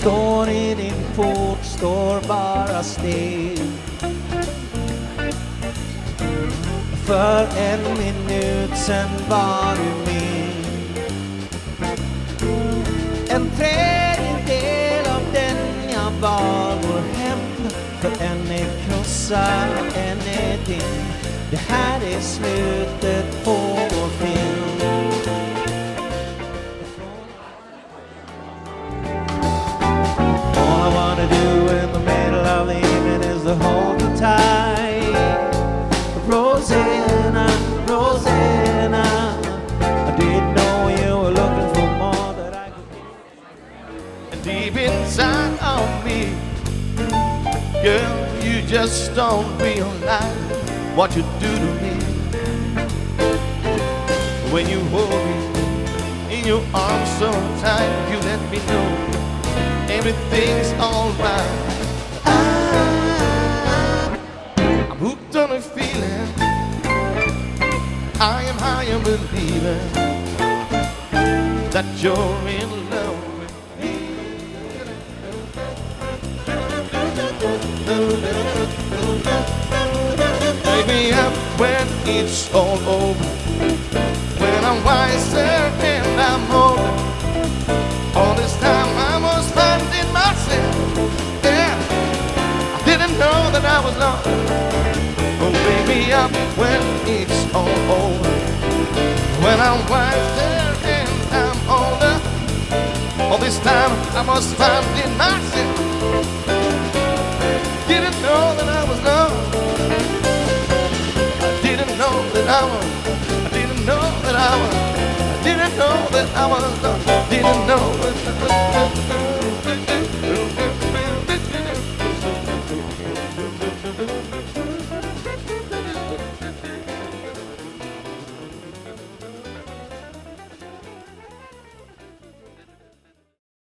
står i din port, står bara still. För en minut sen var du min. En tredjedel av den jag var går hem. För en är krossad, en är din. Det här är slutet på vår film. All I wanna do in the middle of the evening is to hold you tight. Rosanna, Rosanna, I didn't know you were looking for more that I could. And deep inside of me, girl, you just don't realize what you do to me. When you hold me in your arms so tight, you let me know everything's alright. I'm hooked on a feeling, I am high and believing that you're in love with me. Wake me up when it's all over, when I'm wiser and I'm older. All this time I was finding myself, yeah, I didn't know that I was lost. Oh, wake me up when it's all over, when I'm wiser and I'm older. All this time I was finding myself, didn't know that I was lost. I didn't know that I was, I didn't know that I was, I didn't know that I was lost. Didn't know that I was